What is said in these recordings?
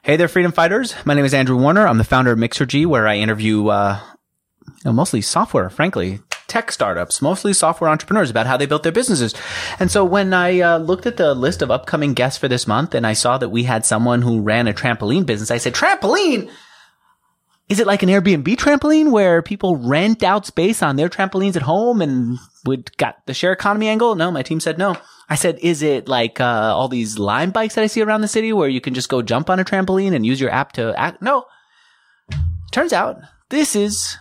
Hey there, freedom fighters. My name is Andrew Warner. I'm the founder of Mixergy, where I interview mostly software, frankly, tech startups, mostly software entrepreneurs about how they built their businesses. And so when I looked at the list of upcoming guests for this month and I saw that we had someone who ran a trampoline business, I said, trampoline? Is it like an Airbnb trampoline where people rent out space on their trampolines at home and would got the share economy angle? No, my team said no. I said, is it like all these Lime bikes that I see around the city where you can just go jump on a trampoline and use your app to act? No. Turns out this is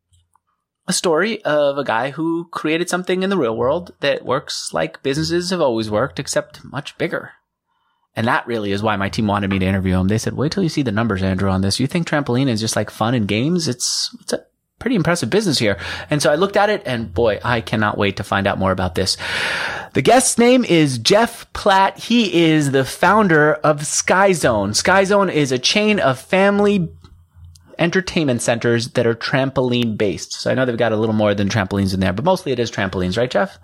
a story of a guy who created something in the real world that works like businesses have always worked, except much bigger. And that really is why my team wanted me to interview him. They said, wait till you see the numbers, Andrew, on this. You think trampoline is just like fun and games? It's a pretty impressive business here. And so I looked at it and boy, I cannot wait to find out more about this. The guest's name is Jeff Platt. He is the founder of SkyZone. SkyZone is a chain of family entertainment centers that are trampoline based. So I know they've got a little more than trampolines in there, but mostly it is trampolines, right, Jeff?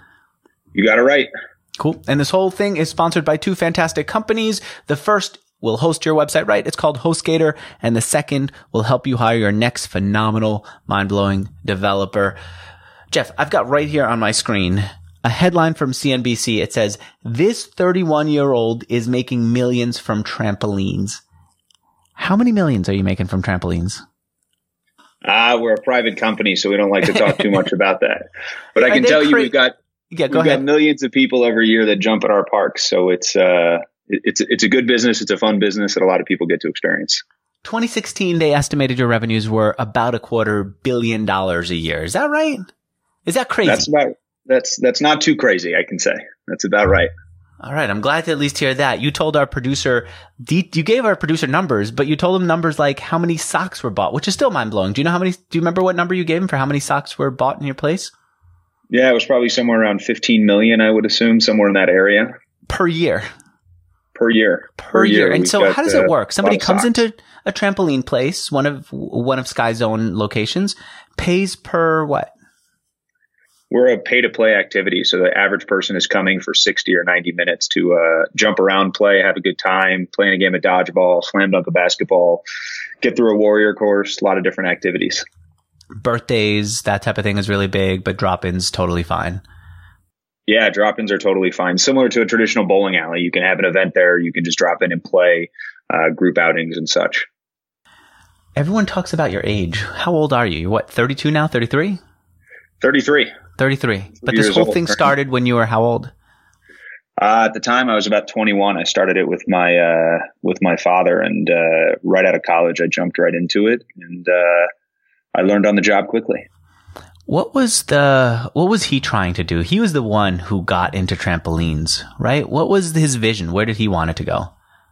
You got it right. Cool. And this whole thing is sponsored by two fantastic companies. The first will host your website, right? It's called HostGator. And the second will help you hire your next phenomenal, mind-blowing developer. Jeff, I've got right here on my screen a headline from CNBC. It says, this 31-year-old is making millions from trampolines. How many millions are you making from trampolines? We're a private company, so we don't like to talk too much about that. But I can tell you we've got millions of people every year that jump at our parks. So it's a good business. It's a fun business that a lot of people get to experience. 2016, they estimated your revenues were about $250 million a year. Is that right? Is that crazy? That's not too crazy, I can say. That's about right. All right. I'm glad to at least hear that. You told our producer, you gave our producer numbers, but you told him numbers like how many socks were bought, which is still mind blowing. Do you remember what number you gave him for how many socks were bought in your place? Yeah, it was probably somewhere around 15 million, I would assume, somewhere in that area. Per year. Per year. And so how does it work? Somebody comes into a trampoline place, one of SkyZone locations, pays per what? We're a pay-to-play activity, so the average person is coming for 60 or 90 minutes to jump around, play, have a good time, playing a game of dodgeball, slam dunk a basketball, get through a warrior course, a lot of different activities. Birthdays, that type of thing is really big, but drop-ins totally fine. Yeah, drop-ins are totally fine. Similar to a traditional bowling alley. You can have an event there. You can just drop in and play group outings and such. Everyone talks about your age. How old are you? You're what, 32 now? 33? 33. 33. But this whole thing started when you were how old? At the time, I was about 21. I started it with my father, and right out of college, I jumped right into it, and I learned on the job quickly. What was he trying to do? He was the one who got into trampolines, right? What was his vision? Where did he want it to go?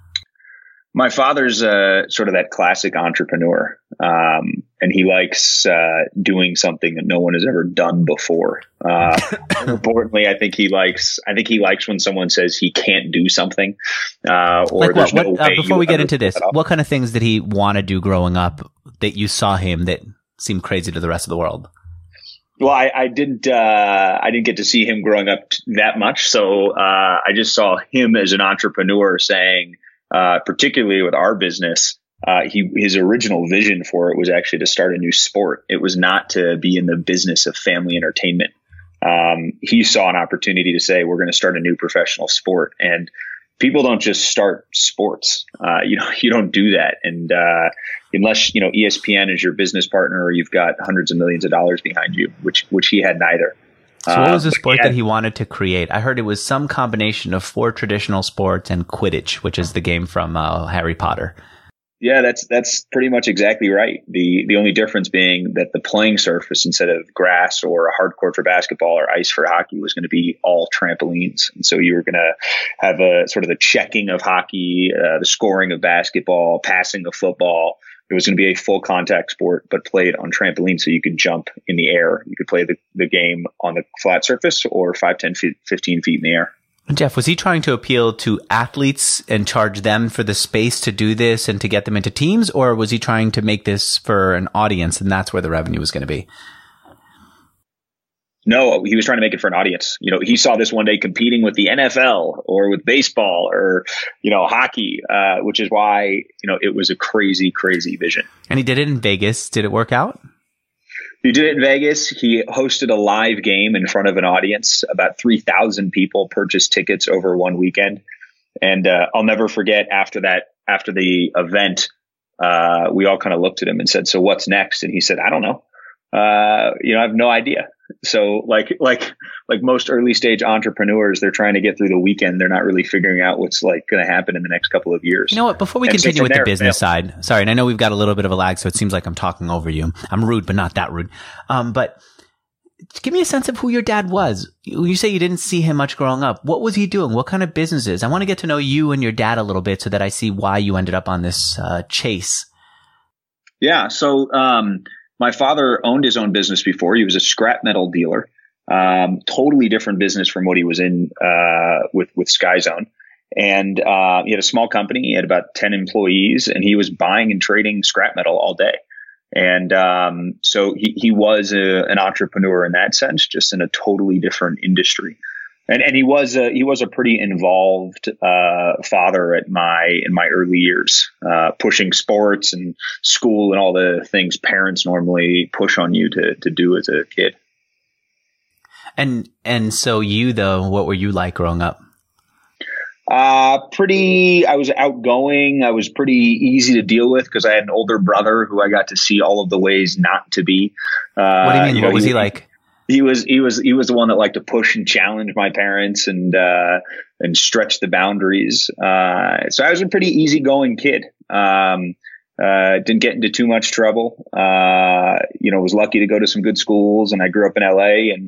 My father's sort of that classic entrepreneur, and he likes doing something that no one has ever done before. Importantly, I think he likes when someone says he can't do something. Or like what? Before we get into this, what kind of things did he want to do growing up that you saw him that seemed crazy to the rest of the world? Well, I didn't get to see him growing up that much, so I just saw him as an entrepreneur saying. Particularly with our business, his original vision for it was actually to start a new sport. It was not to be in the business of family entertainment. He saw an opportunity to say, we're going to start a new professional sport. And people don't just start sports. You don't do that. And unless, ESPN is your business partner or you've got hundreds of millions of dollars behind you, which he had neither. So what was the sport that he wanted to create? I heard it was some combination of 4 traditional sports and Quidditch, which is the game from Harry Potter. Yeah, that's pretty much exactly right. The only difference being that the playing surface, instead of grass or a hard court for basketball or ice for hockey, was going to be all trampolines. And so you were going to have a sort of the checking of hockey, the scoring of basketball, passing of football. It was going to be a full contact sport, but played on trampoline, so you could jump in the air. You could play the game on the flat surface or 5, 10 feet, 15 feet in the air. Jeff, was he trying to appeal to athletes and charge them for the space to do this and to get them into teams? Or was he trying to make this for an audience and that's where the revenue was going to be? No, he was trying to make it for an audience. He saw this one day competing with the NFL or with baseball or, hockey, which is why, it was a crazy, crazy vision. And he did it in Vegas. Did it work out? He did it in Vegas. He hosted a live game in front of an audience. About 3,000 people purchased tickets over one weekend. And I'll never forget after the event, we all kind of looked at him and said, "So what's next?" And he said, "I don't know. I have no idea." So like most early stage entrepreneurs, they're trying to get through the weekend. They're not really figuring out what's going to happen in the next couple of years. You know what? Before we continue with the business side, sorry, and I know we've got a little bit of a lag, so it seems like I'm talking over you. I'm rude, but not that rude. But give me a sense of who your dad was. You say you didn't see him much growing up. What was he doing? What kind of businesses? I want to get to know you and your dad a little bit so that I see why you ended up on this chase. Yeah. So, my father owned his own business before. He was a scrap metal dealer. Totally different business from what he was in with Skyzone. And he had a small company. He had about 10 employees, and he was buying and trading scrap metal all day. And so he was an entrepreneur in that sense, just in a totally different industry. And he was a pretty involved father in my early years, pushing sports and school and all the things parents normally push on you to do as a kid. And so you, though, what were you like growing up? I was outgoing. I was pretty easy to deal with because I had an older brother who I got to see all of the ways not to be. What do you mean? What was he like? He was the one that liked to push and challenge my parents and stretch the boundaries. So I was a pretty easygoing kid. Didn't get into too much trouble. Was lucky to go to some good schools, and I grew up in LA and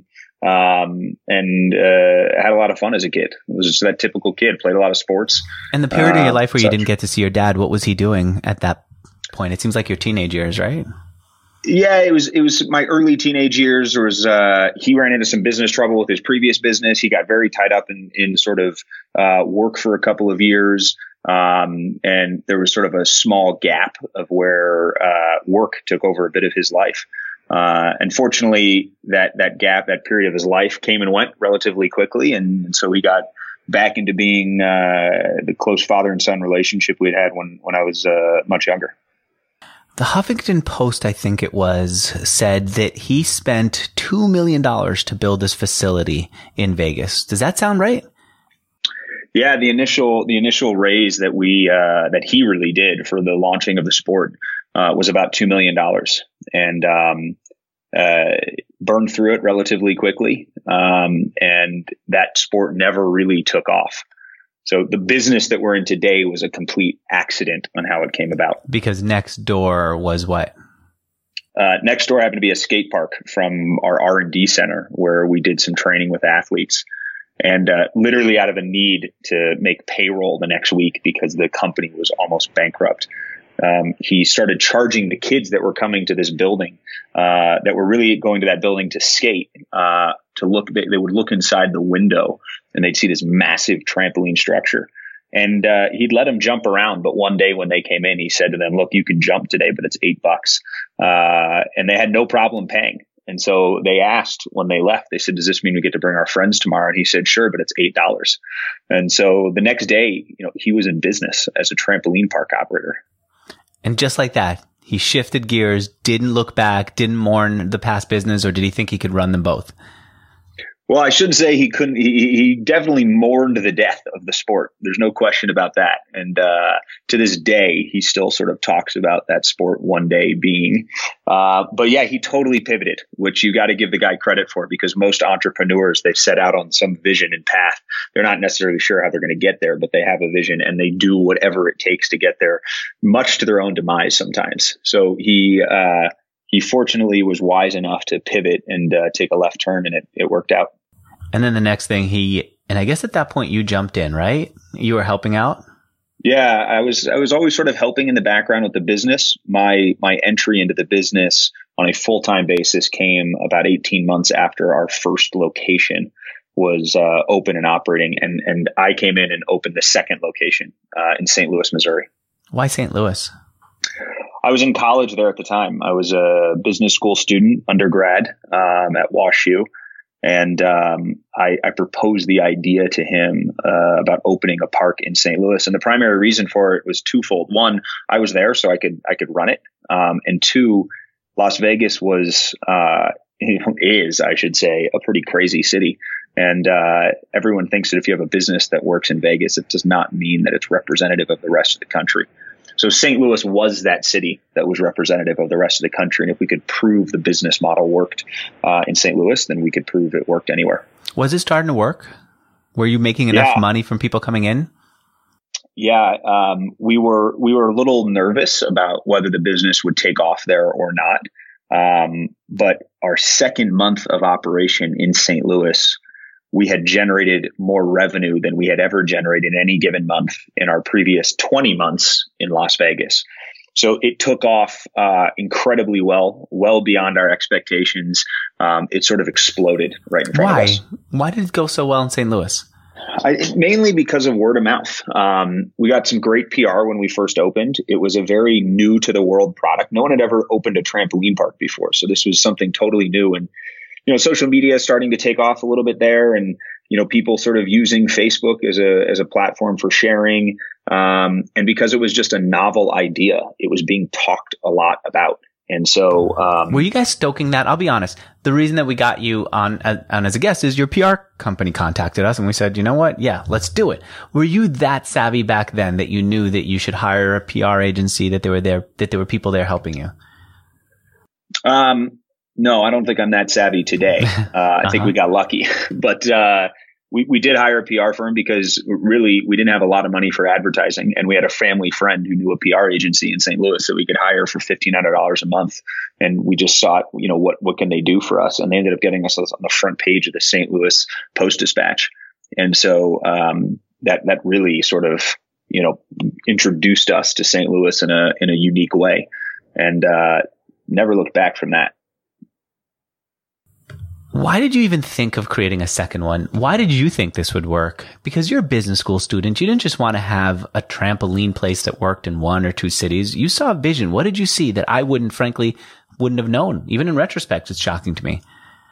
had a lot of fun as a kid. It was just that typical kid, played a lot of sports. And the period of your life where you didn't get to see your dad, what was he doing at that point? It seems like your teenage years, right? Yeah, it was my early teenage years. He ran into some business trouble with his previous business. He got very tied up in sort of work for a couple of years. And there was sort of a small gap of where work took over a bit of his life. Unfortunately, that gap, that period of his life came and went relatively quickly. And so he got back into being the close father and son relationship we had when I was much younger. The Huffington Post, I think it was, said that he spent $2 million to build this facility in Vegas. Does that sound right? Yeah, the initial raise that he really did for the launching of the sport was about $2 million, and burned through it relatively quickly. And that sport never really took off. So the business that we're in today was a complete accident on how it came about. Because next door was what? Next door happened to be a skate park from our R&D center where we did some training with athletes. And literally out of a need to make payroll the next week because the company was almost bankrupt. He started charging the kids that were coming to this building, that were really going to that building to skate, to look. They would look inside the window and they'd see this massive trampoline structure. And he'd let them jump around. But one day when they came in, he said to them, "Look, you can jump today, but it's $8." And they had no problem paying. And so they asked when they left, they said, "Does this mean we get to bring our friends tomorrow?" And he said, "Sure, but it's $8." And so the next day, he was in business as a trampoline park operator. And just like that, he shifted gears, didn't look back, didn't mourn the past business, or did he think he could run them both? Well, I shouldn't say he couldn't. He definitely mourned the death of the sport. There's no question about that. And to this day, he still sort of talks about that sport one day being. But yeah, he totally pivoted, which you got to give the guy credit for, because most entrepreneurs, they set out on some vision and path. They're not necessarily sure how they're going to get there, but they have a vision and they do whatever it takes to get there, much to their own demise sometimes. So he fortunately was wise enough to pivot and take a left turn, and it worked out. And then the next thing and I guess at that point you jumped in, right? You were helping out? Yeah, I was always sort of helping in the background with the business. My entry into the business on a full-time basis came about 18 months after our first location was open and operating. And I came in and opened the second location in St. Louis, Missouri. Why St. Louis? I was in college there at the time. I was a business school student, undergrad, at WashU. And I proposed the idea to him about opening a park in St. Louis. And the primary reason for it was twofold. One, I was there, so I could run it. And two, Las Vegas is, I should say, a pretty crazy city. And everyone thinks that if you have a business that works in Vegas, it does not mean that it's representative of the rest of the country. So St. Louis was that city that was representative of the rest of the country. And if we could prove the business model worked in St. Louis, then we could prove it worked anywhere. Was it starting to work? Were you making enough money from people coming in? Yeah, we were a little nervous about whether the business would take off there or not. But our second month of operation in St. Louis, we had generated more revenue than we had ever generated in any given month in our previous 20 months in Las Vegas. So it took off incredibly well beyond our expectations. It sort of exploded right in front of us. Why did it go so well in St. Louis? Mainly because of word of mouth. We got some great PR when we first opened. It was a very new to the world product. No one had ever opened a trampoline park before. So this was something totally new. And social media is starting to take off a little bit there, and people sort of using Facebook as a platform for sharing. And because it was just a novel idea, it was being talked a lot about. And so, were you guys stoking that? I'll be honest. The reason that we got you on as a guest is your PR company contacted us, and we said, you know what? Yeah, let's do it. Were you that savvy back then that you knew that you should hire a PR agency, that there were people there helping you? No, I don't think I'm that savvy today. I think we got lucky, but we did hire a PR firm because really we didn't have a lot of money for advertising, and we had a family friend who knew a PR agency in St. Louis that we could hire for $1,500 a month. And we just thought, what can they do for us? And they ended up getting us on the front page of the St. Louis Post-Dispatch. And so that really sort of introduced us to St. Louis in a unique way, and never looked back from that. Why did you even think of creating a second one? Why did you think this would work? Because you're a business school student. You didn't just want to have a trampoline place that worked in one or two cities. You saw a vision. What did you see that I frankly wouldn't have known? Even in retrospect, it's shocking to me.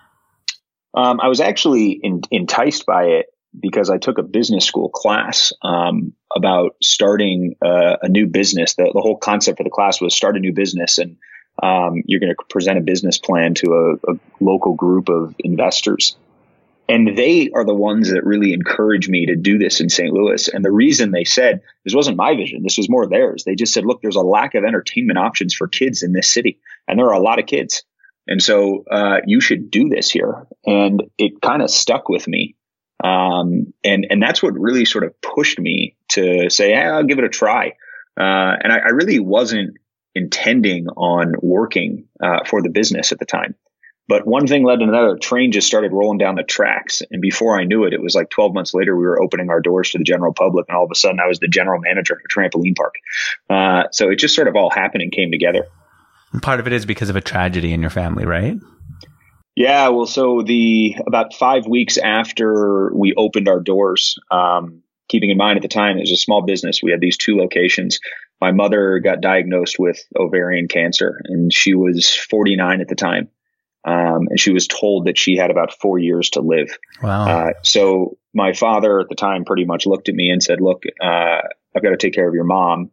I was actually enticed by it because I took a business school class about starting a new business. The whole concept for the class was start a new business, and you're going to present a business plan to a local group of investors. And they are the ones that really encouraged me to do this in St. Louis. And the reason they said, this wasn't my vision, this was more theirs. They just said, look, there's a lack of entertainment options for kids in this city. And there are a lot of kids. And so you should do this here. And it kind of stuck with me. And that's what really sort of pushed me to say, I'll give it a try. And I really wasn't intending on working for the business at the time. But one thing led to another. Train just started rolling down the tracks. And before I knew it, it was like 12 months later, we were opening our doors to the general public. And all of a sudden, I was the general manager of a trampoline park. So it just sort of all happened and came together. And part of it is because of a tragedy in your family, right? Yeah. Well, so about 5 weeks after we opened our doors, keeping in mind at the time, it was a small business. We had these 2 locations. My mother got diagnosed with ovarian cancer, and she was 49 at the time. And she was told that she had about 4 years to live. Wow. So my father at the time pretty much looked at me and said, look, I've got to take care of your mom.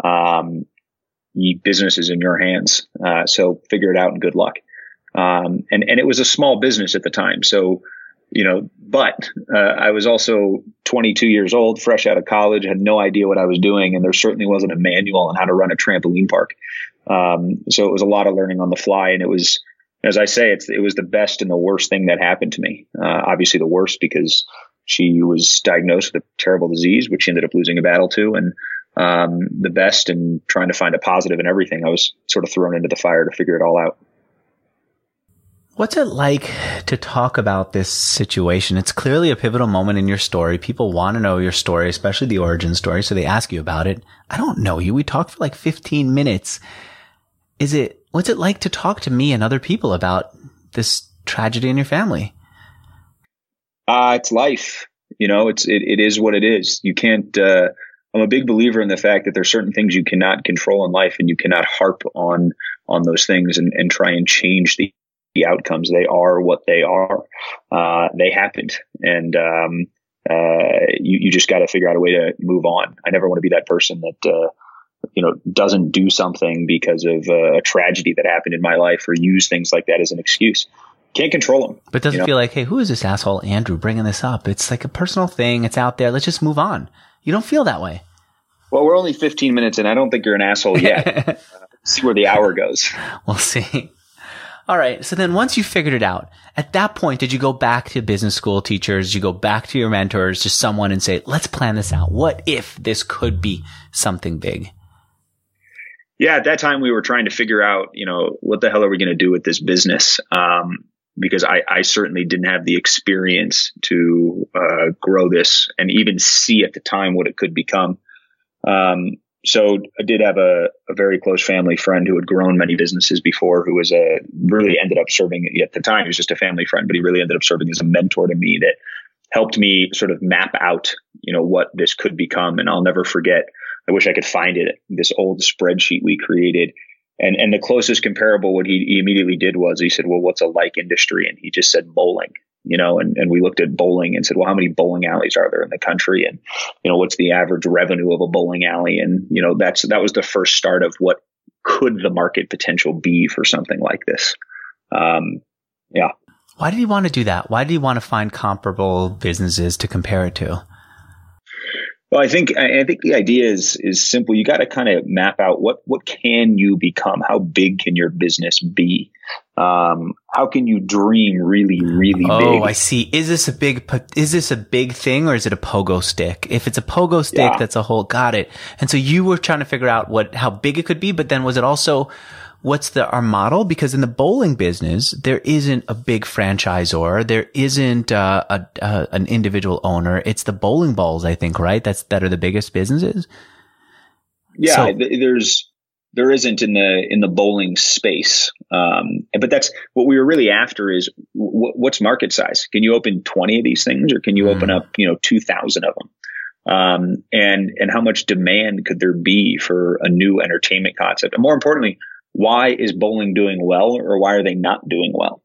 Business is in your hands. So figure it out and good luck. And it was a small business at the time. So, but I was also 22 years old, fresh out of college, had no idea what I was doing. And there certainly wasn't a manual on how to run a trampoline park. So it was a lot of learning on the fly. And it was, as I say, it was the best and the worst thing that happened to me. Obviously the worst because she was diagnosed with a terrible disease, which she ended up losing a battle to. And the best and trying to find a positive in everything. I was sort of thrown into the fire to figure it all out. What's it like to talk about this situation? It's clearly a pivotal moment in your story. People want to know your story, especially the origin story, so they ask you about it. I don't know you. We talked for like 15 minutes. What's it like to talk to me and other people about this tragedy in your family? It's life. It is what it is. You can't, I'm a big believer in the fact that there's certain things you cannot control in life, and you cannot harp on those things and try and change the outcomes. They are what they are. They happened. And, you just got to figure out a way to move on. I never want to be that person that, doesn't do something because of a tragedy that happened in my life, or use things like that as an excuse. Can't control them. But doesn't feel like, hey, who is this asshole Andrew bringing this up? It's like a personal thing. It's out there. Let's just move on. You don't feel that way. Well, we're only 15 minutes and I don't think you're an asshole yet. See where the hour goes. We'll see. All right. So then once you figured it out, at that point, did you go back to business school teachers? Did you go back to your mentors, to someone and say, let's plan this out? What if this could be something big? Yeah, at that time we were trying to figure out, what the hell are we going to do with this business? Because I certainly didn't have the experience to grow this and even see at the time what it could become. So I did have a very close family friend who had grown many businesses before, who was really ended up serving at the time. He was just a family friend, but he really ended up serving as a mentor to me that helped me sort of map out, what this could become. And I'll never forget. I wish I could find it. This old spreadsheet we created, and the closest comparable, what he immediately did was he said, well, what's a like industry? And he just said bowling, and we looked at bowling and said, well, how many bowling alleys are there in the country? And, what's the average revenue of a bowling alley? And, that was the first start of what could the market potential be for something like this. Yeah. Why did he want to do that? Why did he want to find comparable businesses to compare it to? Well, I think the idea is simple. You got to kind of map out what can you become? How big can your business be? How can you dream really, really big? Oh, I see. Is this a big thing, or is it a pogo stick? If it's a pogo stick, that's a whole, got it. And so you were trying to figure out how big it could be, but then was it also, what's our model? Because in the bowling business, there isn't a big franchisor. There isn't an individual owner. It's the bowling balls, I think, right? That are the biggest businesses. Yeah, there isn't in the bowling space. But that's what we were really after is what's market size? Can you open 20 of these things, or can you open up, 2,000 of them? And how much demand could there be for a new entertainment concept? And more importantly, why is bowling doing well, or why are they not doing well?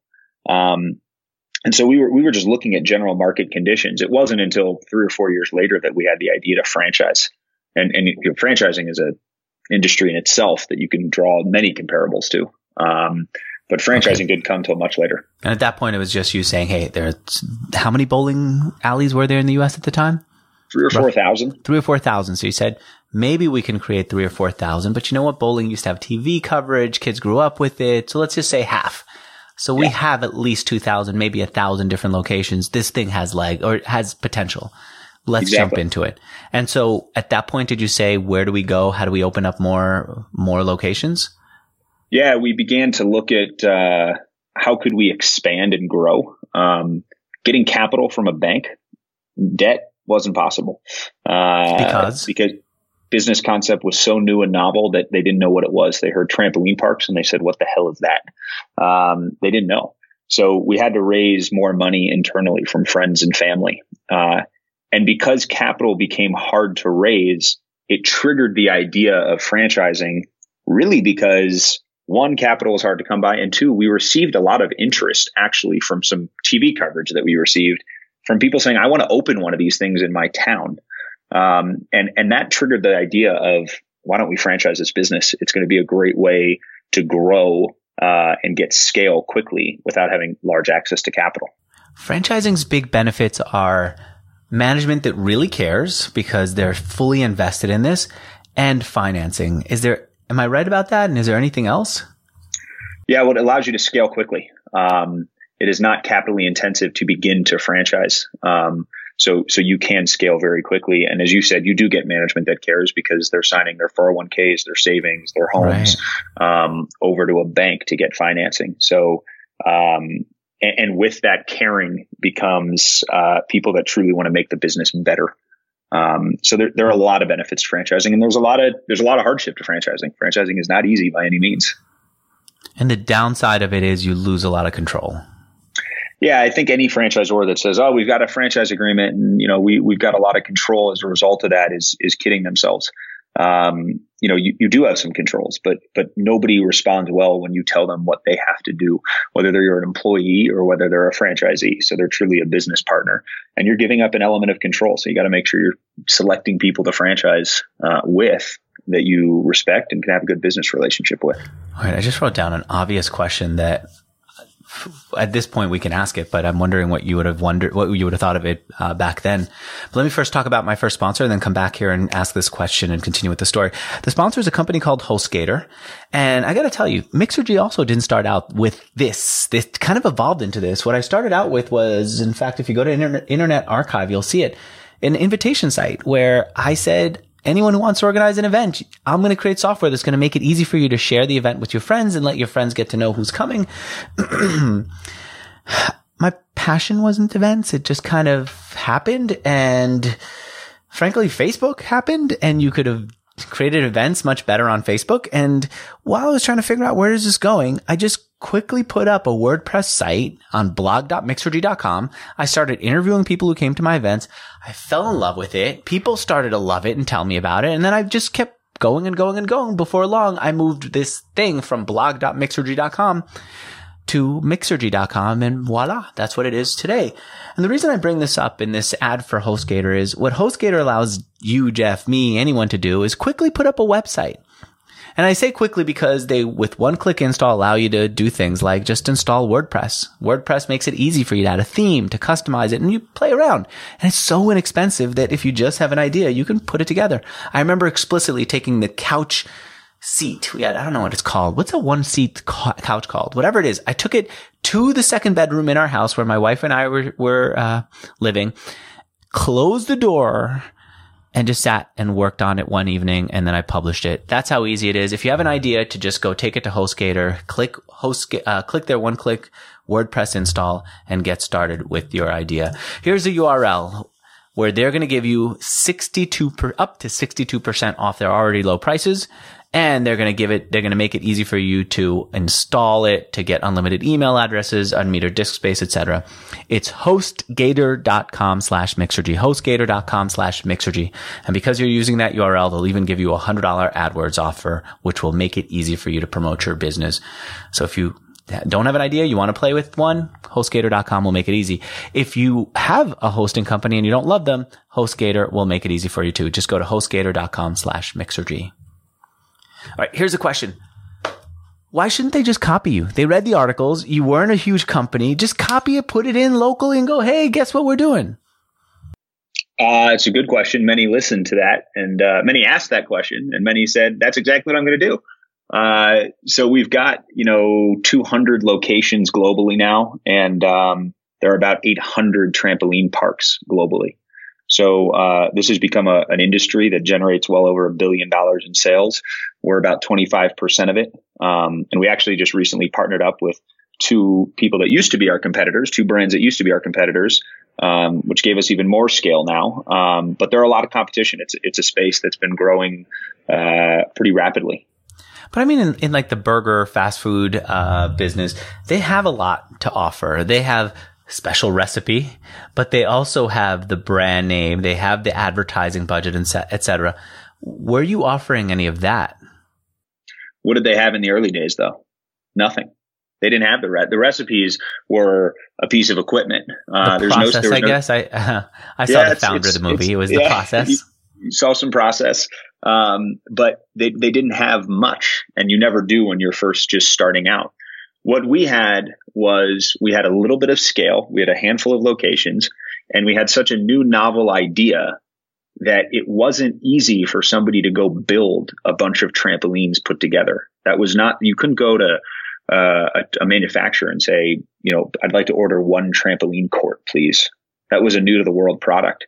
And so we were just looking at general market conditions. It wasn't until 3 or 4 years later that we had the idea to franchise. And franchising is an industry in itself that you can draw many comparables to. But franchising didn't come till much later. And at that point, it was just you saying, hey, how many bowling alleys were there in the U.S. at the time? 3 or 4,000. 3 or 4,000. So you said, maybe we can create 3 or 4,000, but you know what? Bowling used to have TV coverage. Kids grew up with it. So let's just say half. So we have at least 2,000, maybe 1,000 different locations. This thing has has potential. Let's jump into it. And so at that point, did you say, where do we go? How do we open up more locations? Yeah, we began to look at, how could we expand and grow? Getting capital from a bank, debt wasn't possible. Because business concept was so new and novel that they didn't know what it was. They heard trampoline parks and they said, what the hell is that? They didn't know. So we had to raise more money internally from friends and family. And because capital became hard to raise, it triggered the idea of franchising, really because 1, capital is hard to come by. And 2, we received a lot of interest actually from some TV coverage that we received from people saying, I want to open one of these things in my town. And that triggered the idea of, why don't we franchise this business? It's going to be a great way to grow and get scale quickly without having large access to capital. Franchising's big benefits are management that really cares because they're fully invested in this, and financing. Am I right about that? And is there anything else? Yeah, well, it allows you to scale quickly. It is not capitally intensive to begin to franchise. So you can scale very quickly. And as you said, you do get management that cares because they're signing their 401ks, their savings, their homes, over to a bank to get financing. So, and with that, caring becomes, people that truly want to make the business better. So there are a lot of benefits to franchising, and there's a lot of hardship to franchising. Franchising is not easy by any means. And the downside of it is you lose a lot of control. Yeah, I think any franchisor that says, "Oh, we've got a franchise agreement, and we've got a lot of control as a result of that," is kidding themselves. you do have some controls, but nobody responds well when you tell them what they have to do, whether you're an employee or whether they're a franchisee. So they're truly a business partner, and you're giving up an element of control. So you got to make sure you're selecting people to franchise with that you respect and can have a good business relationship with. All right. I just wrote down an obvious question that at this point we can ask it, but I'm wondering what you would have thought of it back then. But let me first talk about my first sponsor and then come back here and ask this question and continue with the story. The sponsor is a company called HostGator. And I got to tell you, Mixergy also didn't start out with this. This kind of evolved into this. What I started out with was, in fact, if you go to Internet Archive, you'll see it, an invitation site where I said, anyone who wants to organize an event, I'm going to create software that's going to make it easy for you to share the event with your friends and let your friends get to know who's coming. My passion wasn't events. It just kind of happened. And frankly, Facebook happened, and you could have created events much better on Facebook. And while I was trying to figure out where is this going, I just quickly put up a WordPress site on blog.mixergy.com. I started interviewing people who came to my events. I fell in love with it. People started to love it and tell me about it. And then I just kept going and going and going. Before long, I moved this thing from blog.mixergy.com to mixergy.com, and voila, that's what it is today. And the reason I bring this up in this ad for HostGator is what HostGator allows you, Jeff, me, anyone to do is quickly put up a website. And I say quickly because they, with one-click install, allow you to do things like just install WordPress. WordPress makes it easy for you to add a theme, to customize it, and you play around. And it's so inexpensive that if you just have an idea, you can put it together. I remember explicitly taking the couch seat. We had, I don't know what it's called. What's a one-seat couch called? Whatever it is. I took it to the second bedroom in our house where my wife and I were living, closed the door, and just sat and worked on it one evening, and then I published it. That's how easy it is. If you have an idea, to just go take it to HostGator, click their one-click WordPress install, and get started with your idea. Here's a URL where they're going to give you up to 62% off their already low prices. And they're going to make it easy for you to install it, to get unlimited email addresses, unmetered disk space, etc. It's hostgator.com/mixergy, hostgator.com/mixergy. And because you're using that URL, they'll even give you a $100 AdWords offer, which will make it easy for you to promote your business. So if you don't have an idea, you want to play with one, hostgator.com will make it easy. If you have a hosting company and you don't love them, HostGator will make it easy for you too. Just go to hostgator.com/mixergy. All right, here's a question. Why shouldn't they just copy you? They read the articles. You weren't a huge company. Just copy it, put it in locally, and go, hey, guess what we're doing? It's a good question. Many listened to that, and many asked that question, and many said, that's exactly what I'm going to do. So we've got, 200 locations globally now, and there are about 800 trampoline parks globally. So this has become an industry that generates well over $1 billion in sales. We're about 25% of it. And we actually just recently partnered up with two people that used to be our competitors, two brands that used to be our competitors, which gave us even more scale now. But there are a lot of competition. It's a space that's been growing pretty rapidly. But I mean, in like the burger fast food business, they have a lot to offer. They have special recipe, but they also have the brand name. They have the advertising budget, and et cetera. Were you offering any of that? What did they have in the early days, though? Nothing. They didn't have the recipes were a piece of equipment. The process, I guess. I saw the founder of the movie. It was the process. You saw some process, but they didn't have much, and you never do when you're first just starting out. What we had was we had a little bit of scale. We had a handful of locations, and we had such a new novel idea that it wasn't easy for somebody to go build a bunch of trampolines put together. That was not, you couldn't go to a manufacturer and say, I'd like to order one trampoline court, please. That was a new to the world product.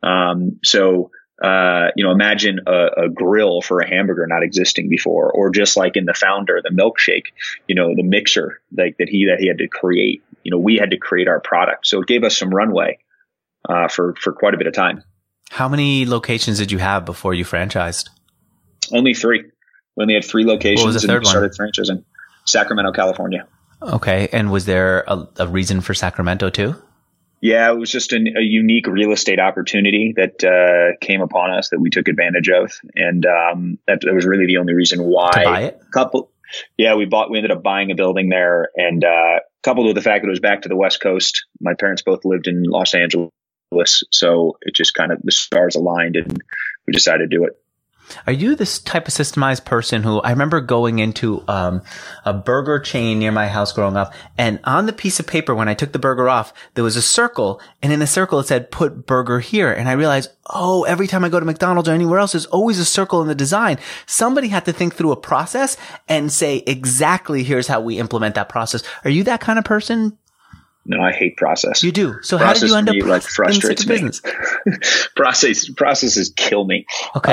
Imagine a grill for a hamburger not existing before, or just like in the founder, the milkshake, the mixer that he had to create. We had to create our product. So it gave us some runway, for quite a bit of time. How many locations did you have before you franchised? Only 3. We only had 3 locations. What was the third one? Started franchising. Sacramento, California. Okay. And was there a reason for Sacramento too? Yeah, it was just a unique real estate opportunity that came upon us that we took advantage of, and that was really the only reason why. To buy it? We ended up buying a building there, and coupled with the fact that it was back to the West Coast, my parents both lived in Los Angeles, so it just kind of the stars aligned, and we decided to do it. Are you this type of systemized person who I remember going into a burger chain near my house growing up, and on the piece of paper when I took the burger off, there was a circle, and in the circle it said put burger here, and I realized, oh, every time I go to McDonald's or anywhere else, there's always a circle in the design. Somebody had to think through a process and say exactly here's how we implement that process. Are you that kind of person? No, I hate process. You do. So how did you end up frustrates in such a me. business? Processes kill me. Okay.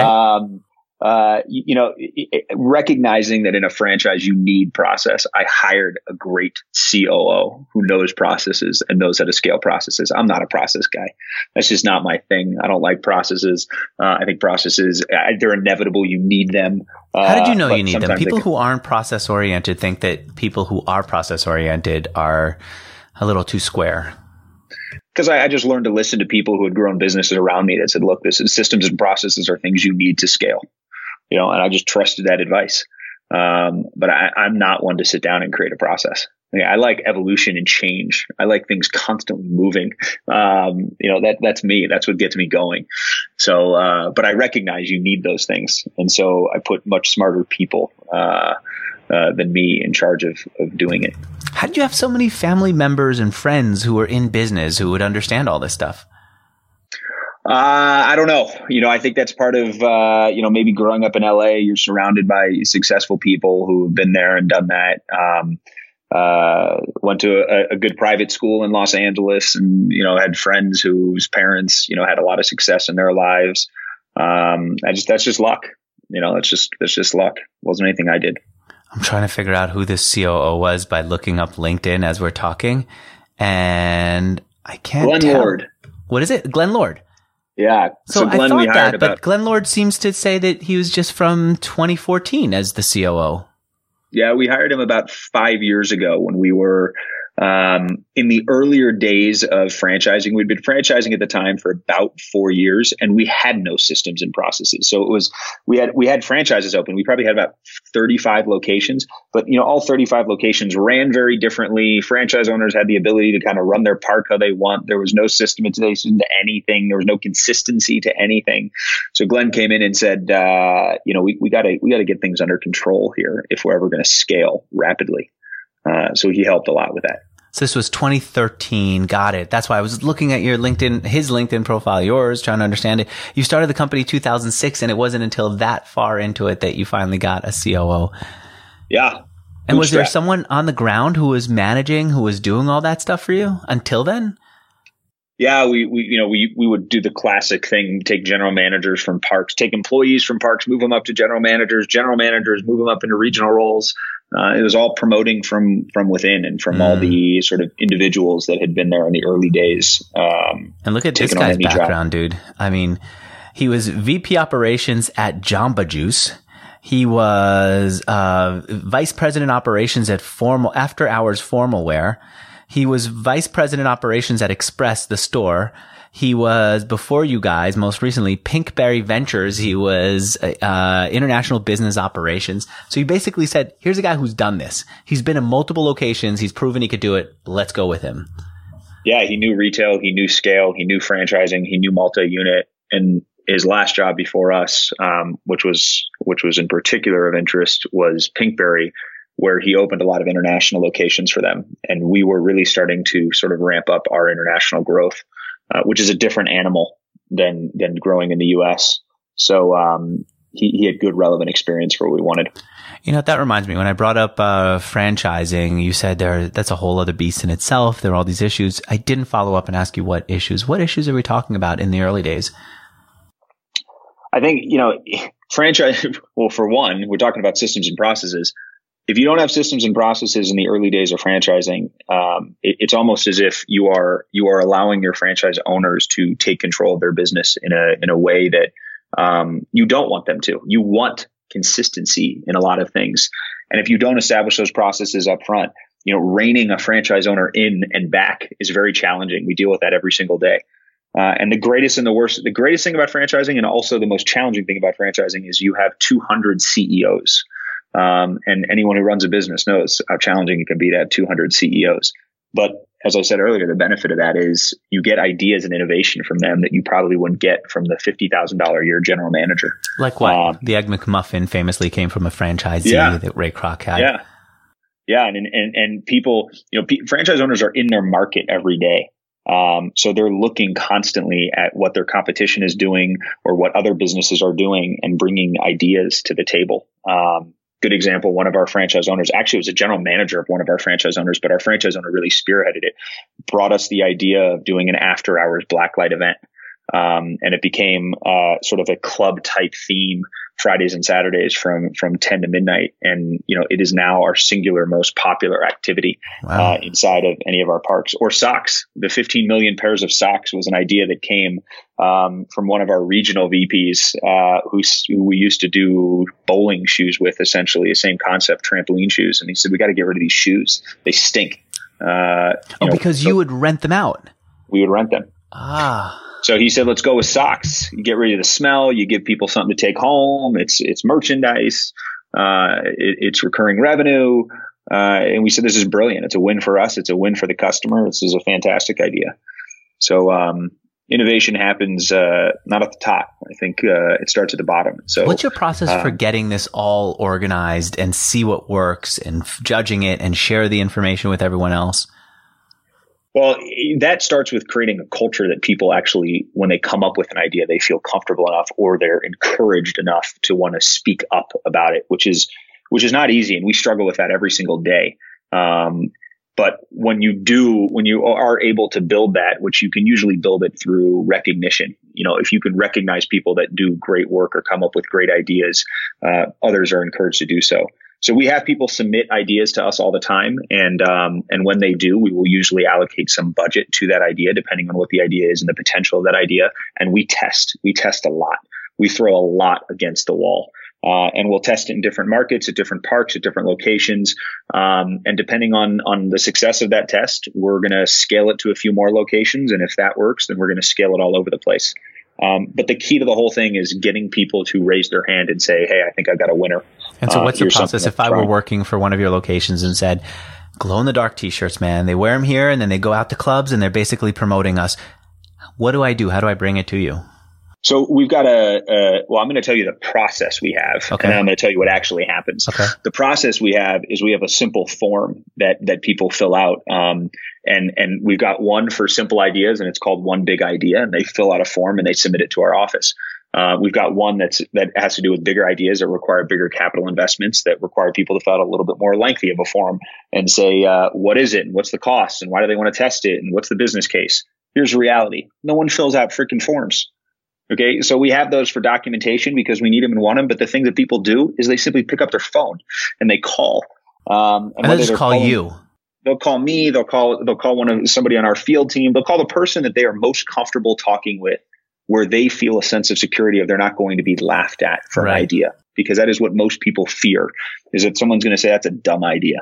Recognizing that in a franchise you need process, I hired a great COO who knows processes and knows how to scale processes. I'm not a process guy. That's just not my thing. I don't like processes. I think processes, they're inevitable. You need them. How did you know you need them? People who aren't process oriented think that people who are process oriented are a little too square. Because I just learned to listen to people who had grown businesses around me that said, look, systems and processes are things you need to scale, and I just trusted that advice. But I'm not one to sit down and create a process. I like evolution and change. I like things constantly moving. That's me. That's what gets me going. So, but I recognize you need those things. And so I put much smarter people, than me in charge of doing it. How did you have so many family members and friends who were in business who would understand all this stuff? I don't know. I think that's part of, maybe growing up in LA, you're surrounded by successful people who have been there and done that. Went to a good private school in Los Angeles and, had friends whose parents, had a lot of success in their lives. That's just luck. That's just luck. It wasn't anything I did. I'm trying to figure out who this COO was by looking up LinkedIn as we're talking, and I can't tell. Glenn Lord. What is it? Glenn Lord. Yeah. So Glenn, I thought that, but Glenn Lord seems to say that he was just from 2014 as the COO. Yeah, we hired him about 5 years ago when we were in the earlier days of franchising. We'd been franchising at the time for about 4 years, and we had no systems and processes. So we had franchises open. We probably had about 35 locations, but all 35 locations ran very differently. Franchise owners had the ability to kind of run their park how they want. There was no systematization to anything. There was no consistency to anything. So Glenn came in and said, we got to get things under control here if we're ever going to scale rapidly. So he helped a lot with that. So this was 2013. Got it. That's why I was looking at your LinkedIn, his LinkedIn profile, yours, trying to understand it. You started the company 2006, and it wasn't until that far into it that you finally got a COO. Yeah. And was there someone on the ground who was managing, who was doing all that stuff for you until then? Yeah, we would do the classic thing, take general managers from parks, take employees from parks, move them up to general managers, move them up into regional roles. It was all promoting from within and from all the sort of individuals that had been there in the early days. And look at this guy's background, dude. I mean, he was VP operations at Jamba Juice. He was vice president operations at After Hours Formal Wear. He was vice president operations at Express, the store. He was, before you guys, most recently, Pinkberry Ventures. He was international business operations. So he basically said, here's a guy who's done this. He's been in multiple locations. He's proven he could do it. Let's go with him. Yeah, he knew retail. He knew scale. He knew franchising. He knew multi-unit. And his last job before us, which was in particular of interest, was Pinkberry, where he opened a lot of international locations for them. And we were really starting to sort of ramp up our international growth, which is a different animal than growing in the US. So he had good relevant experience for what we wanted. That reminds me, when I brought up franchising, you said that's a whole other beast in itself. There are all these issues. I didn't follow up and ask you what issues. What issues are we talking about in the early days? I think, franchise, well, for one, we're talking about systems and processes. If you don't have systems and processes in the early days of franchising, it's almost as if you are allowing your franchise owners to take control of their business in a way that you don't want them to. You want consistency in a lot of things, and if you don't establish those processes up front, reining a franchise owner in and back is very challenging. We deal with that every single day. And the greatest thing about franchising, and also the most challenging thing about franchising, is you have 200 CEOs. And anyone who runs a business knows how challenging it can be to have 200 CEOs. But as I said earlier, the benefit of that is you get ideas and innovation from them that you probably wouldn't get from the $50,000 a year general manager. Like what? The Egg McMuffin famously came from a franchisee that Ray Kroc had. Yeah. Yeah. And people, franchise owners are in their market every day. So they're looking constantly at what their competition is doing or what other businesses are doing and bringing ideas to the table. Good example, one of our franchise owners, actually it was a general manager of one of our franchise owners, but our franchise owner really spearheaded it, brought us the idea of doing an after hours blacklight event. And it became sort of a club type theme, Fridays and Saturdays from 10 to midnight. And, it is now our singular most popular activity inside of any of our parks. Or socks. The 15 million pairs of socks was an idea that came from one of our regional VPs who we used to do bowling shoes with, essentially the same concept, trampoline shoes. And he said, we got to get rid of these shoes. They stink. Because you would rent them out. We would rent them. Ah. So he said, let's go with socks. You get rid of the smell. You give people something to take home. It's merchandise. It's recurring revenue. And we said, this is brilliant. It's a win for us. It's a win for the customer. This is a fantastic idea. So, innovation happens, not at the top. I think, it starts at the bottom. So what's your process for getting this all organized and see what works and judging it and share the information with everyone else? Well, that starts with creating a culture that people actually, when they come up with an idea, they feel comfortable enough or they're encouraged enough to want to speak up about it, which is not easy. And we struggle with that every single day. But when you are able to build that, which you can usually build it through recognition, if you can recognize people that do great work or come up with great ideas, others are encouraged to do so. So we have people submit ideas to us all the time. And when they do, we will usually allocate some budget to that idea, depending on what the idea is and the potential of that idea. And we test a lot. We throw a lot against the wall. And we'll test it in different markets, at different parks, at different locations. And depending on the success of that test, we're going to scale it to a few more locations. And if that works, then we're going to scale it all over the place. But the key to the whole thing is getting people to raise their hand and say, hey, I think I got a winner. And so what's the process if I were working for one of your locations and said, glow in the dark t-shirts, man, they wear them here and then they go out to clubs and they're basically promoting us. What do I do? How do I bring it to you? So we've got I'm going to tell you the process we have, and then I'm going to tell you what actually happens. Okay. The process we have is we have a simple form that people fill out. And we've got one for simple ideas, and it's called One Big Idea, and they fill out a form and they submit it to our office. We've got one that has to do with bigger ideas that require bigger capital investments, that require people to fill out a little bit more lengthy of a form and say, what is it? And what's the cost? And why do they want to test it? And what's the business case? Here's the reality. No one fills out freaking forms. Okay. So we have those for documentation because we need them and want them. But the thing that people do is they simply pick up their phone and they call. And they just call you. They'll call me. They'll call somebody on our field team. They'll call the person that they are most comfortable talking with, where they feel a sense of security of they're not going to be laughed at for an idea, because that is what most people fear, is that someone's going to say that's a dumb idea.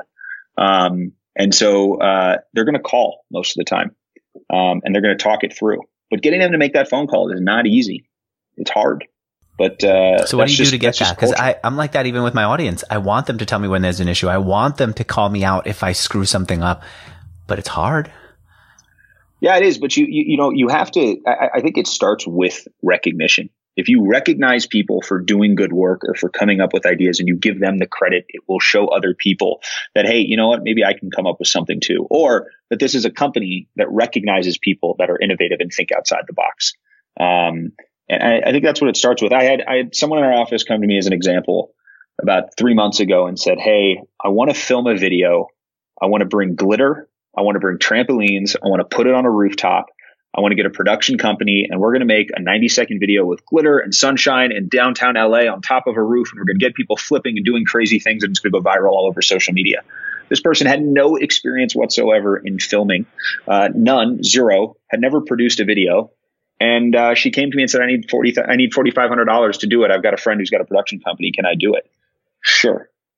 And so they're going to call most of the time, and they're going to talk it through. But getting them to make that phone call is not easy. It's hard. But so what do you do to get that? Because I'm like that even with my audience. I want them to tell me when there's an issue. I want them to call me out if I screw something up, but it's hard. Yeah, it is. But you have to, I think it starts with recognition. If you recognize people for doing good work or for coming up with ideas and you give them the credit, it will show other people that, hey, you know what, maybe I can come up with something too. Or that this is a company that recognizes people that are innovative and think outside the box. And I think that's what it starts with. I had someone in our office come to me as an example about 3 months ago and said, hey, I want to film a video. I want to bring glitter. I want to bring trampolines. I want to put it on a rooftop. I want to get a production company, and we're going to make a 90-second video with glitter and sunshine in downtown LA on top of a roof. And we're going to get people flipping and doing crazy things, and it's going to go viral all over social media. This person had no experience whatsoever in filming, none, zero, had never produced a video. And she came to me and said, I need $4,500 to do it. I've got a friend who's got a production company. Can I do it? Sure.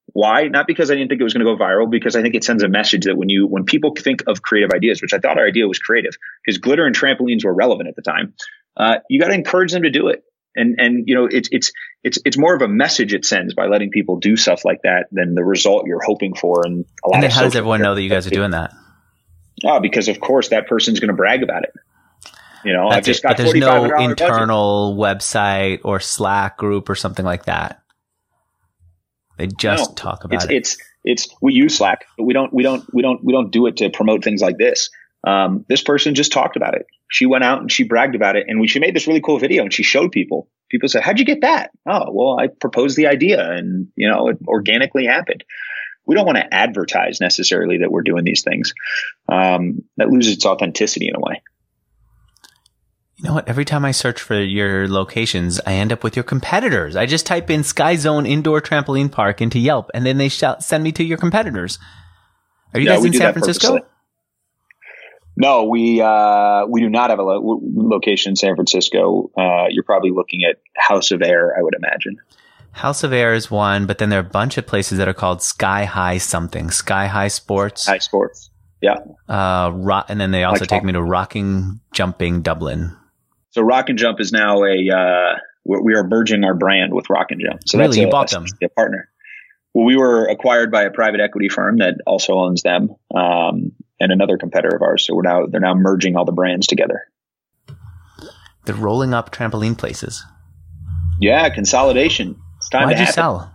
Why? Not because I didn't think it was going to go viral, because I think it sends a message that when people think of creative ideas, which I thought our idea was creative, because glitter and trampolines were relevant at the time, you got to encourage them to do it. And you know, it's more of a message it sends by letting people do stuff like that than the result you're hoping for. And then how does everyone know that you guys are doing that? Because of course that person's going to brag about it. You know, I've just got. But there's no internal website or Slack group or something like that. They just talk about it. We use Slack, but we don't do it to promote things like this. This person just talked about it. She went out and she bragged about it, and she made this really cool video and she showed people. People said, "How'd you get that?" "Oh, well, I proposed the idea and, you know, it organically happened." We don't want to advertise necessarily that we're doing these things. That loses its authenticity in a way. You know what? Every time I search for your locations, I end up with your competitors. I just type in Sky Zone Indoor Trampoline Park into Yelp, and then they send me to your competitors. Are you guys in San Francisco? No, we do not have a location in San Francisco. You're probably looking at House of Air, I would imagine. House of Air is one, but then there are a bunch of places that are called Sky High something. Sky High Sports. High Sports. Yeah. And then they also take me to Rocking Jumping Dublin. So Rock and Jump is now we are merging our brand with Rock and Jump. So really, you bought them? A partner. Well, we were acquired by a private equity firm that also owns them, and another competitor of ours. So they're now merging all the brands together. They're rolling up trampoline places. Yeah, consolidation. It's time. Why'd you sell?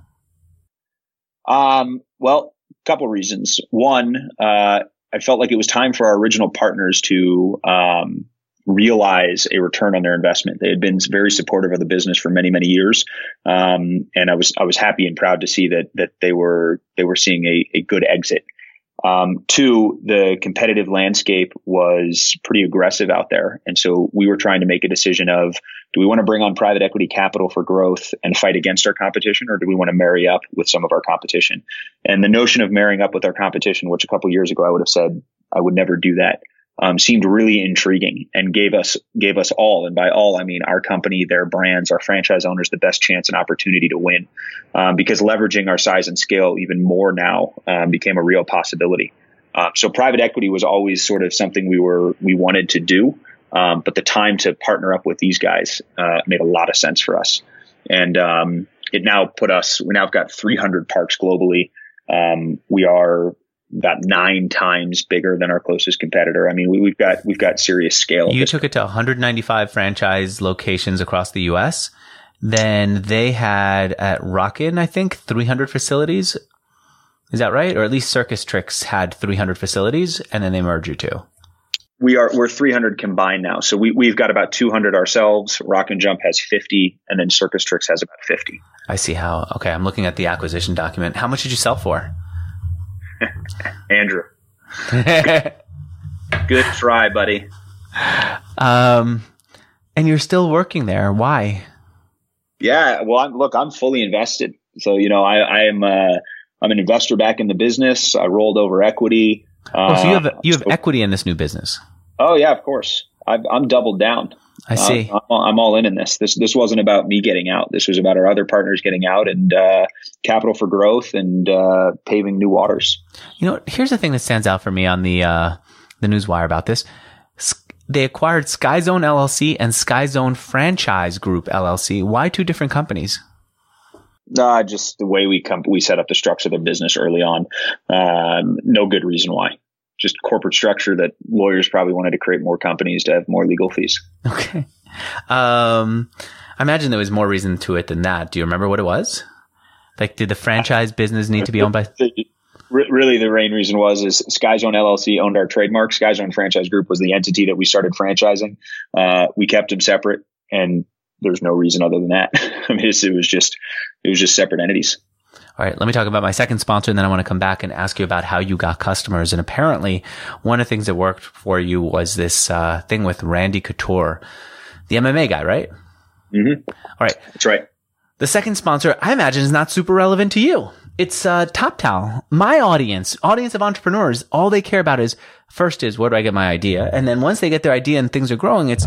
Well, a couple reasons. One, I felt like it was time for our original partners to realize a return on their investment. They had been very supportive of the business for many, many years. And I was happy and proud to see that they were seeing a good exit. Two, the competitive landscape was pretty aggressive out there. And so we were trying to make a decision of, do we want to bring on private equity capital for growth and fight against our competition, or do we want to marry up with some of our competition? And the notion of marrying up with our competition, which a couple of years ago I would have said I would never do that, seemed really intriguing and gave us all, and by all I mean our company, their brands, our franchise owners, the best chance and opportunity to win, because leveraging our size and scale even more now became a real possibility. So private equity was always sort of something we wanted to do, but the time to partner up with these guys made a lot of sense for us, and we now have got 300 parks globally. We are about 9 times bigger than our closest competitor. I mean, we've got serious scale. You took it to 195 franchise locations across the U.S. Then they had at Rockin', I think, 300 facilities. Is that right? Or at least Circus Tricks had 300 facilities, and then they merged you two. We're 300 combined now. So we've got about 200 ourselves. Rock and Jump has 50, and then Circus Tricks has about 50. I see how. Okay, I'm looking at the acquisition document. How much did you sell for? Andrew. Good try, buddy. And you're still working there. Why? Yeah, well, I'm fully invested. So, you know, I'm an investor back in the business. I rolled over equity. So you have equity in this new business. Oh yeah, of course. I'm doubled down. I see. I'm all in this. This wasn't about me getting out. This was about our other partners getting out and capital for growth and paving new waters. You know, here's the thing that stands out for me on the Newswire about this. They acquired Sky Zone LLC and Sky Zone Franchise Group LLC. Why two different companies? Just the way we set up the structure of the business early on. No good reason why. Just corporate structure that lawyers probably wanted to create more companies to have more legal fees. Okay. I imagine there was more reason to it than that. Do you remember what it was? Like, did the franchise business need to be owned by? Really, the main reason is Sky Zone LLC owned our trademark. Sky Zone Franchise Group was the entity that we started franchising. We kept them separate, and there's no reason other than that. I mean, it was just separate entities. All right, let me talk about my second sponsor, and then I want to come back and ask you about how you got customers. And apparently, one of the things that worked for you was this thing with Randy Couture, the MMA guy, right? Mm-hmm. All right. That's right. The second sponsor, I imagine, is not super relevant to you. It's TopTal. My audience of entrepreneurs, all they care about is, first is, where do I get my idea? And then once they get their idea and things are growing, it's,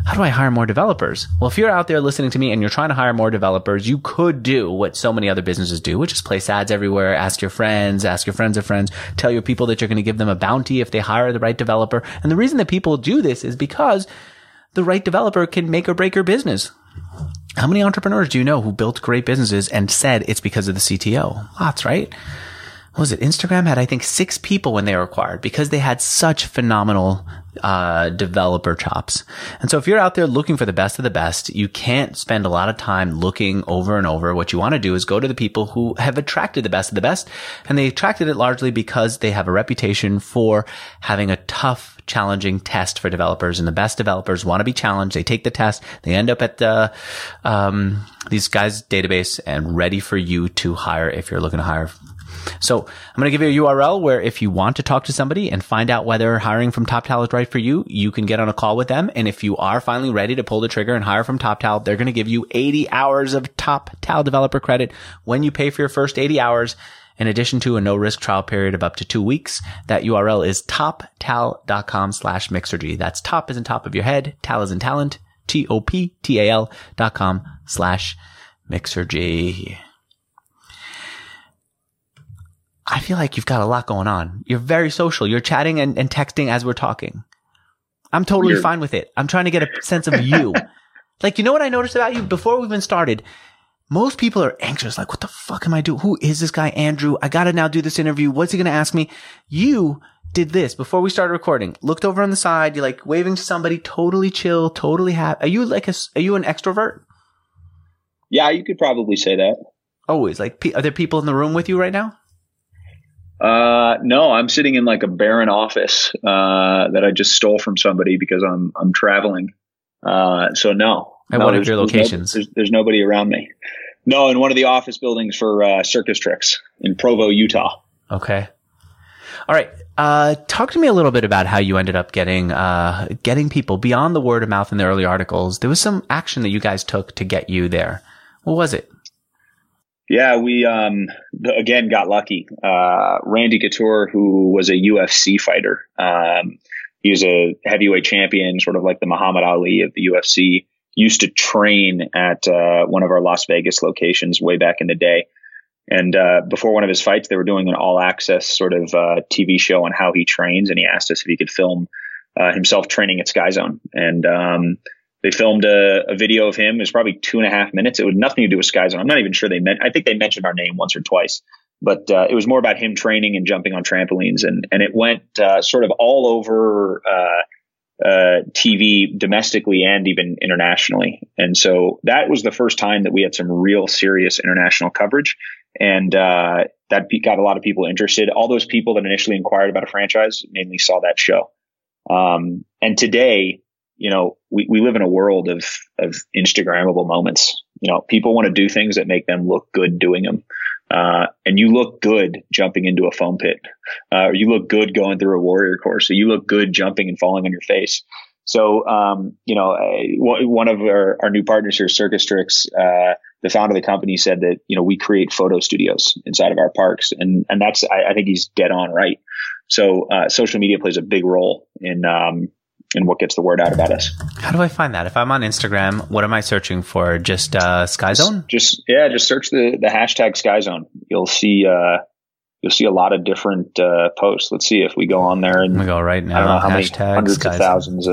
how do I hire more developers? Well, if you're out there listening to me and you're trying to hire more developers, you could do what so many other businesses do, which is place ads everywhere, ask your friends of friends, tell your people that you're going to give them a bounty if they hire the right developer. And the reason that people do this is because the right developer can make or break your business. How many entrepreneurs do you know who built great businesses and said it's because of the CTO? Lots, right? What was it? Instagram had, I think, 6 people when they were acquired because they had such phenomenal developer chops. And so if you're out there looking for the best of the best, you can't spend a lot of time looking over and over. What you want to do is go to the people who have attracted the best of the best. And they attracted it largely because they have a reputation for having a tough, challenging test for developers. And the best developers want to be challenged. They take the test. They end up at the these guys' database and ready for you to hire if you're looking to hire. So I'm going to give you a URL where if you want to talk to somebody and find out whether hiring from TopTal is right for you, you can get on a call with them. And if you are finally ready to pull the trigger and hire from TopTal, they're going to give you 80 hours of TopTal developer credit when you pay for your first 80 hours, in addition to a no-risk trial period of up to 2 weeks. That URL is toptal.com/mixerg. That's top as in top of your head, tal as in talent, TOPTAL.com/mixerg. I feel like you've got a lot going on. You're very social. You're chatting and texting as we're talking. I'm totally fine with it. I'm trying to get a sense of you. Like, you know what I noticed about you before we even started? Most people are anxious. Like, what the fuck am I doing? Who is this guy, Andrew? I got to now do this interview. What's he going to ask me? You did this before we started recording. Looked over on the side. You're like waving to somebody, totally chill, totally happy. Are you an extrovert? Yeah, you could probably say that. Always. Like, are there people in the room with you right now? No, I'm sitting in like a barren office, that I just stole from somebody because I'm traveling. So no. And what are your locations? There's nobody around me. No, in one of the office buildings for, Circus Tricks in Provo, Utah. Okay. All right. Talk to me a little bit about how you ended up getting people beyond the word of mouth in the early articles. There was some action that you guys took to get you there. What was it? Yeah, we, again, got lucky. Randy Couture, who was a UFC fighter, he was a heavyweight champion, sort of like the Muhammad Ali of the UFC, used to train at, one of our Las Vegas locations way back in the day. And, before one of his fights, they were doing an all access sort of, TV show on how he trains. And he asked us if he could film, himself training at Sky Zone. And, they filmed a video of him. It was probably 2.5 minutes. It had nothing to do with Sky Zone. I'm not even sure I think they mentioned our name once or twice, but it was more about him training and jumping on trampolines. And it went sort of all over TV domestically and even internationally. And so that was the first time that we had some real serious international coverage. And that got a lot of people interested. All those people that initially inquired about a franchise mainly saw that show. And today, you know, we live in a world of Instagrammable moments. You know, people want to do things that make them look good doing them. And you look good jumping into a foam pit, or you look good going through a warrior course, or you look good jumping and falling on your face. So, you know, one of our new partners here, Circus Tricks, the founder of the company said that, you know, we create photo studios inside of our parks. And that's, I think he's dead on right. So, social media plays a big role in what gets the word out about us. How do I find that? If I'm on Instagram, what am I searching for? Just Sky Zone? Just search the hashtag Sky Zone. You'll see a lot of different posts. Let's see if we go on there and we go right now. I don't know how hashtag many hundreds Sky of thousands.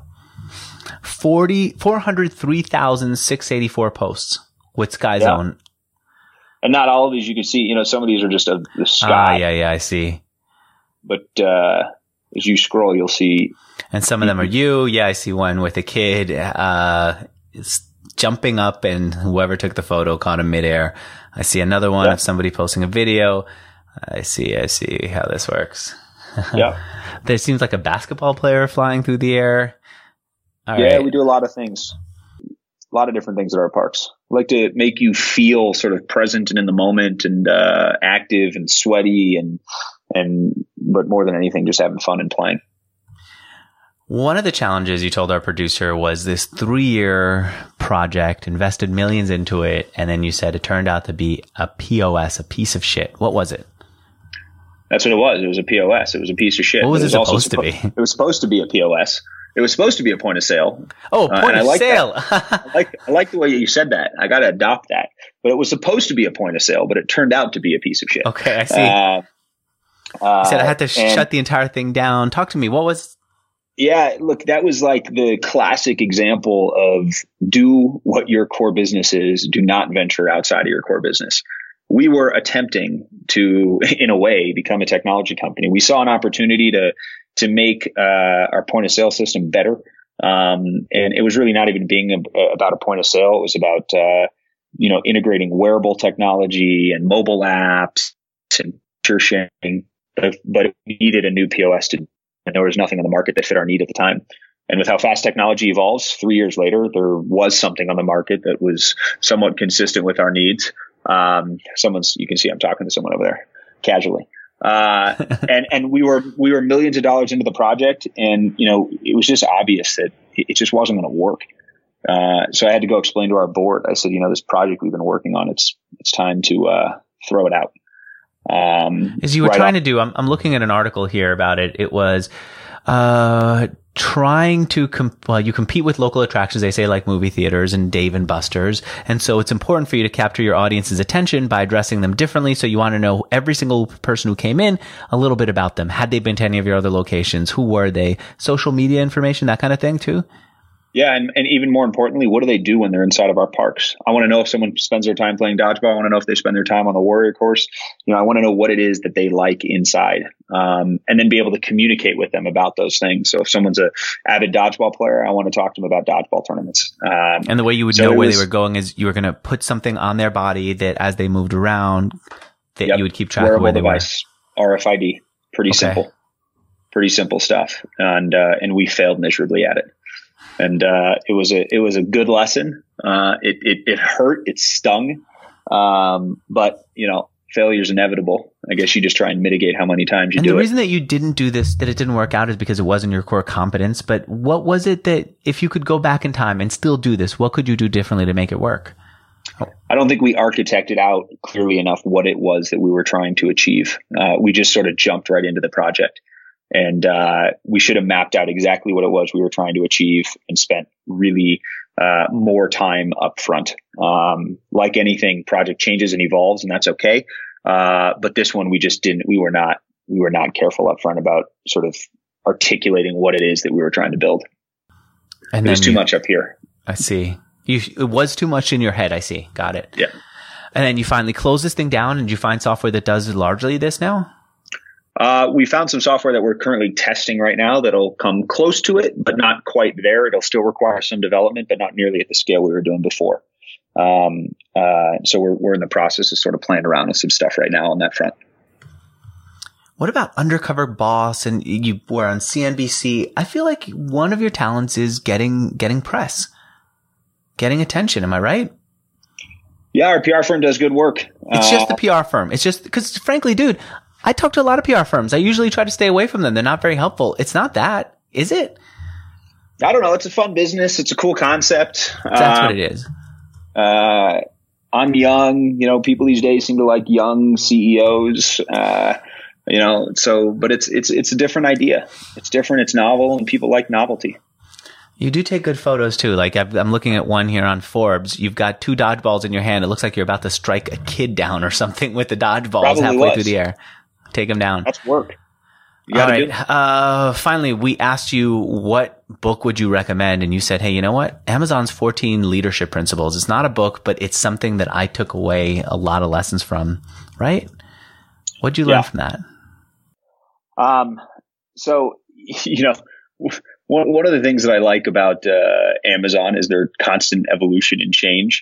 403,684 posts with Sky Zone. And not all of these you can see. You know, some of these are just the sky. Yeah, I see. But as you scroll, you'll see. And some of them are you. Yeah, I see one with a kid jumping up and whoever took the photo caught him midair. I see another one of somebody posting a video. I see how this works. Yeah. There seems like a basketball player flying through the air. All right. We do a lot of things. A lot of different things at our parks. We like to make you feel sort of present and in the moment and active and sweaty but more than anything, just having fun and playing. One of the challenges you told our producer was this 3-year project, invested millions into it, and then you said it turned out to be a POS, a piece of shit. What was it? That's what it was. It was a POS. It was a piece of shit. What was it supposed to be? It was supposed to be a POS. It was supposed to be a point of sale. Oh, point of sale. I like the way you said that. I got to adopt that. But it was supposed to be a point of sale, but it turned out to be a piece of shit. Okay, I see. You said I had to shut the entire thing down. Talk to me. What was? Yeah, look, that was like the classic example of do what your core business is. Do not venture outside of your core business. We were attempting to, in a way, become a technology company. We saw an opportunity to make our point of sale system better. And it was really not even being about a point of sale. It was about, integrating wearable technology and mobile apps and picture sharing. But we needed a new POS and there was nothing on the market that fit our need at the time. And with how fast technology evolves, 3 years later, there was something on the market that was somewhat consistent with our needs. You can see I'm talking to someone over there casually. And we were millions of dollars into the project, and it was just obvious that it just wasn't going to work. So I had to go explain to our board. I said, this project we've been working on, it's time to throw it out. As you were trying to do, I'm looking at an article here about it. It was trying to you compete with local attractions, they say, like movie theaters and Dave and Buster's, and so it's important for you to capture your audience's attention by addressing them differently. So you want to know every single person who came in, a little bit about them. Had they been to any of your other locations? Who were they? Social media information, that kind of thing too. Yeah, and even more importantly, what do they do when they're inside of our parks? I want to know if someone spends their time playing dodgeball. I want to know if they spend their time on the Warrior course. I want to know what it is that they like inside, and then be able to communicate with them about those things. So if someone's an avid dodgeball player, I want to talk to them about dodgeball tournaments. And the way you would know where they were going is you were going to put something on their body that as they moved around, that you would keep track of where they device, were. RFID, pretty simple stuff. And we failed miserably at it. And it was a good lesson. It hurt, it stung, but failure is inevitable. I guess you just try and mitigate how many times you do it. And the reason that you didn't do this, that it didn't work out, is because it wasn't your core competence. But what was it that, if you could go back in time and still do this, what could you do differently to make it work? I don't think we architected out clearly enough what it was that we were trying to achieve. We just sort of jumped right into the project. And we should have mapped out exactly what it was we were trying to achieve and spent really more time up front. Like anything, project changes and evolves, and that's okay. But this one, we just didn't. We were not careful up front about sort of articulating what it is that we were trying to build. And it was too much up here. I see. It was too much in your head. I see. Got it. Yeah. And then you finally close this thing down, and you find software that does largely this now? We found some software that we're currently testing right now that'll come close to it, but not quite there. It'll still require some development, but not nearly at the scale we were doing before. So we're in the process of sort of playing around with some stuff right now on that front. What about Undercover Boss? And you were on CNBC. I feel like one of your talents is getting press, getting attention. Am I right? Yeah, our PR firm does good work. It's just the PR firm. It's just because, frankly, dude, I talk to a lot of PR firms. I usually try to stay away from them. They're not very helpful. It's not that, is it? I don't know. It's a fun business. It's a cool concept. That's what it is. I'm young. People these days seem to like young CEOs. But it's a different idea. It's different. It's novel, and people like novelty. You do take good photos too. Like I'm looking at one here on Forbes. You've got 2 dodgeballs in your hand. It looks like you're about to strike a kid down or something with the dodgeballs halfway through the air. Take them down. That's work. All right. Finally, we asked you what book would you recommend, and you said, "Hey, you know what? Amazon's 14 Leadership Principles. It's not a book, but it's something that I took away a lot of lessons from." Right? What'd you learn from that? So one of the things that I like about Amazon is their constant evolution and change.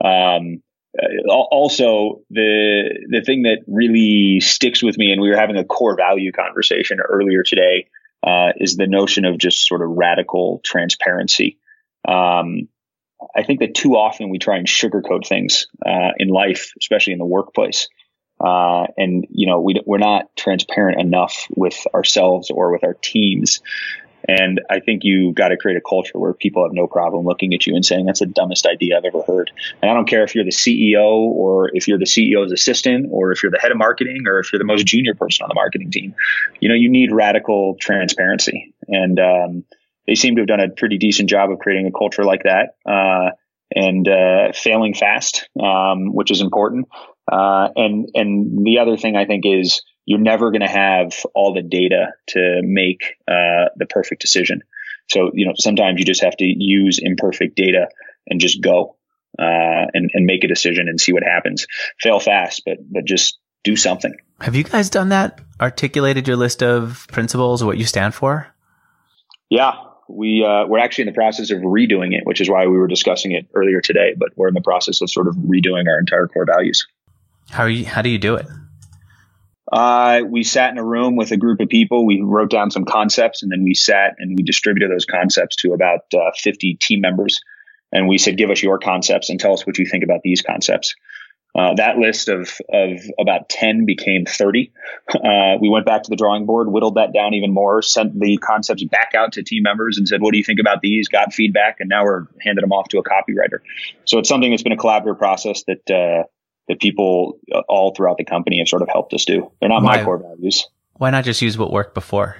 Also, the thing that really sticks with me, and we were having a core value conversation earlier today, is the notion of just sort of radical transparency. I think that too often we try and sugarcoat things in life, especially in the workplace. We're not transparent enough with ourselves or with our teams. And I think you got to create a culture where people have no problem looking at you and saying, that's the dumbest idea I've ever heard. And I don't care if you're the CEO or if you're the CEO's assistant or if you're the head of marketing or if you're the most junior person on the marketing team. You need radical transparency. And they seem to have done a pretty decent job of creating a culture like that, and failing fast, which is important. And the other thing I think is you're never going to have all the data to make the perfect decision. So, sometimes you just have to use imperfect data and just go and make a decision and see what happens. Fail fast, but just do something. Have you guys done that? Articulated your list of principles or what you stand for? Yeah, we're actually in the process of redoing it, which is why we were discussing it earlier today. But we're in the process of sort of redoing our entire core values. How do you do it? We sat in a room with a group of people. We wrote down some concepts, and then we sat and we distributed those concepts to about 50 team members. And we said, give us your concepts and tell us what you think about these concepts. That list of about 10 became 30. We went back to the drawing board, whittled that down even more, sent the concepts back out to team members and said, what do you think about these? Got feedback, and now we're handing them off to a copywriter. So it's something that's been a collaborative process that people all throughout the company have sort of helped us do. They're not my core values. Why not just use what worked before?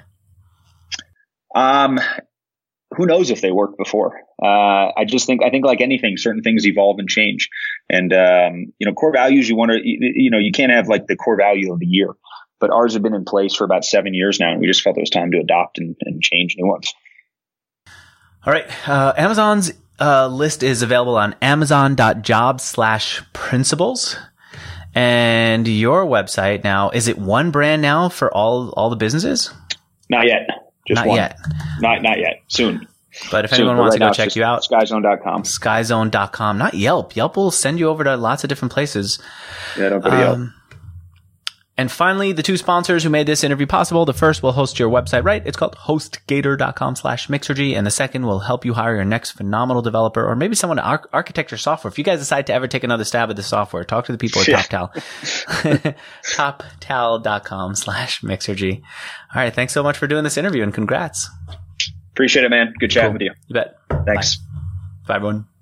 Who knows if they worked before? I think like anything, certain things evolve and change. And, core values, you can't have like the core value of the year, but ours have been in place for about 7 years now. And we just felt it was time to adopt and change new ones. All right. Amazon's list is available on amazon.jobs/principles. And your website now, is it one brand now for all the businesses? Not yet. Just not one. Yet. Not yet. Soon. But if anyone wants to go check you out, skyzone.com. Skyzone.com, not Yelp. Yelp will send you over to lots of different places. Yeah, don't go to Yelp. And finally, the two sponsors who made this interview possible. The first will host your website right. It's called hostgator.com/Mixergy. And the second will help you hire your next phenomenal developer or maybe someone to architect your software. If you guys decide to ever take another stab at the software, talk to the people at TopTal. TopTal.com/Mixergy. All right. Thanks so much for doing this interview and congrats. Appreciate it, man. Good chatting with you. You bet. Thanks. Bye everyone.